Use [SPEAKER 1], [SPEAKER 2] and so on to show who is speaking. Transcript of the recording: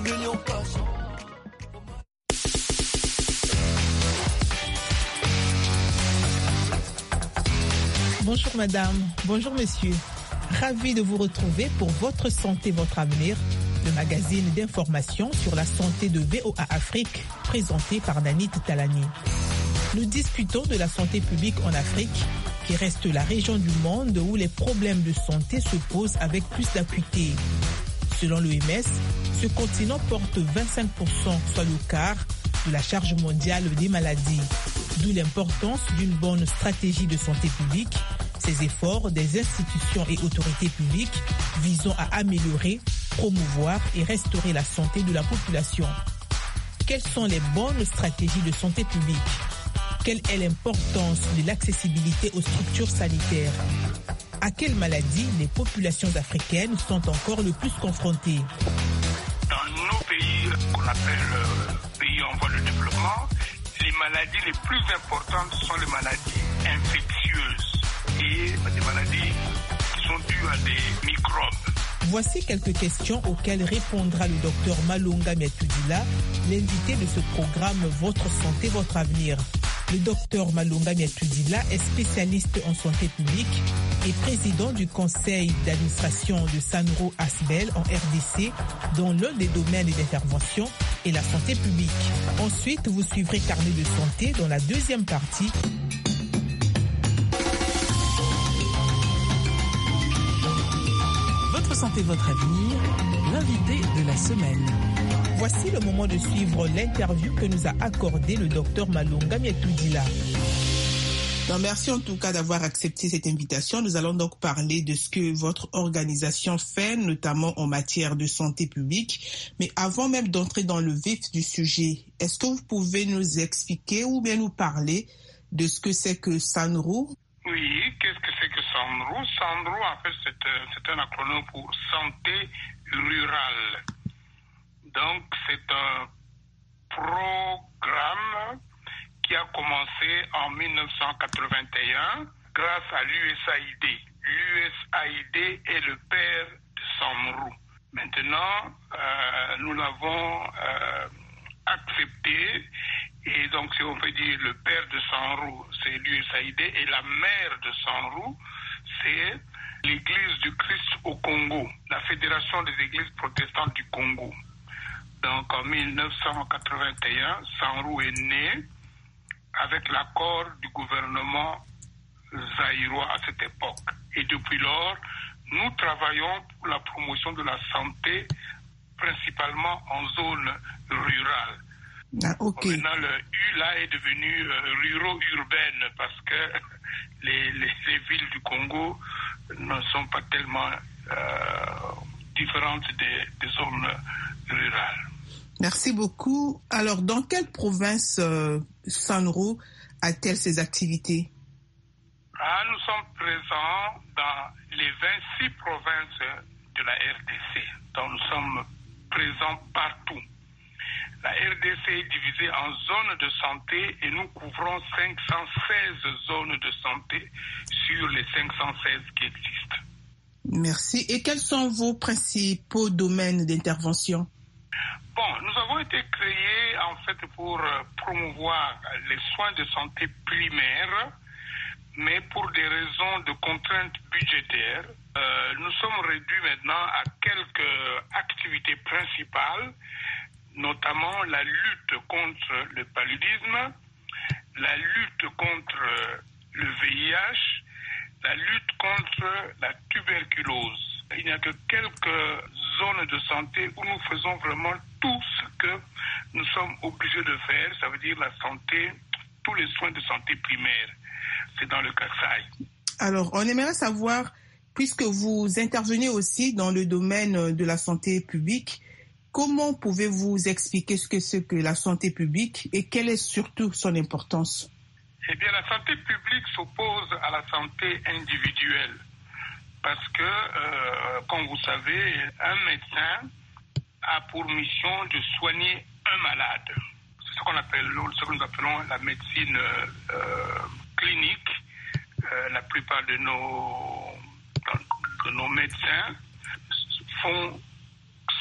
[SPEAKER 1] Bonjour madame, bonjour monsieur. Ravi de vous retrouver pour Votre santé, votre avenir, le magazine d'information sur la santé de VOA Afrique, présenté par Nanit Talani. Nous discutons de la santé publique en Afrique, qui reste la région du monde où les problèmes de santé se posent avec plus d'acuité. Selon l'OMS, ce continent porte 25%, soit le quart, de la charge mondiale des maladies. D'où l'importance d'une bonne stratégie de santé publique, ces efforts des institutions et autorités publiques visant à améliorer, promouvoir et restaurer la santé de la population. Quelles sont les bonnes stratégies de santé publique? Quelle est l'importance de l'accessibilité aux structures sanitaires? À quelles maladies les populations africaines sont encore le plus confrontées?
[SPEAKER 2] Dans nos pays qu'on appelle pays en voie de développement, les maladies les plus importantes sont les maladies infectieuses et des maladies qui sont dues à des microbes.
[SPEAKER 1] Voici quelques questions auxquelles répondra le docteur Malunga Miatudila, l'invité de ce programme Votre santé, votre avenir. Le docteur Malunga Miatudila est spécialiste en santé publique et président du conseil d'administration de Sanro Asbel en RDC, dont l'un des domaines d'intervention est la santé publique. Ensuite, vous suivrez Carnet de santé dans la deuxième partie.
[SPEAKER 3] Votre santé, votre avenir, l'invité de la semaine.
[SPEAKER 1] Voici le moment de suivre l'interview que nous a accordé le docteur Malunga Miatudila.
[SPEAKER 4] Merci en tout cas d'avoir accepté cette invitation. Nous allons donc parler de ce que votre organisation fait, notamment en matière de santé publique. Mais avant même d'entrer dans le vif du sujet, est-ce que vous pouvez nous expliquer ou bien nous parler de ce que c'est que Sanro?
[SPEAKER 2] Oui, qu'est-ce que c'est que Sanro? Sanro, en fait, c'est un acronyme pour santé rurale. Donc, c'est un programme qui a commencé en 1981 grâce à l'USAID. L'USAID est le père de Sanro. Maintenant, nous l'avons accepté. Et donc, si on peut dire le père de Sanro, c'est l'USAID, et la mère de Sanro, c'est l'Église du Christ au Congo, la Fédération des Églises protestantes du Congo. Donc, en 1981, Sanro est né avec l'accord du gouvernement zaïrois à cette époque. Et depuis lors, nous travaillons pour la promotion de la santé, principalement en zone rurale.
[SPEAKER 4] Ah, okay.
[SPEAKER 2] Maintenant, le U là est devenu ruro-urbaine parce que les villes du Congo ne sont pas tellement différentes des zones rurales.
[SPEAKER 4] Merci beaucoup. Alors, dans quelle province Sanro a-t-elle ses activités?
[SPEAKER 2] Nous sommes présents dans les 26 provinces de la RDC. Donc, nous sommes présents partout. La RDC est divisée en zones de santé et nous couvrons 516 zones de santé sur les 516 qui existent.
[SPEAKER 4] Merci. Et quels sont vos principaux domaines d'intervention?
[SPEAKER 2] Bon, nous avons été créés en fait pour promouvoir les soins de santé primaires, mais pour des raisons de contraintes budgétaires, nous sommes réduits maintenant à quelques activités principales, notamment la lutte contre le paludisme, la lutte contre le VIH, la lutte contre la tuberculose. Il n'y a que quelques zones de santé où nous faisons vraiment tout ce que nous sommes obligés de faire, ça veut dire la santé, tous les soins de santé primaire. C'est dans le Kasaï.
[SPEAKER 4] Alors, on aimerait savoir, puisque vous intervenez aussi dans le domaine de la santé publique, comment pouvez-vous expliquer ce que c'est que la santé publique et quelle est surtout son importance?
[SPEAKER 2] Eh bien, la santé publique s'oppose à la santé individuelle parce que, comme vous savez, un médecin a pour mission de soigner un malade. C'est ce que nous appelons la médecine clinique. La plupart de nos médecins font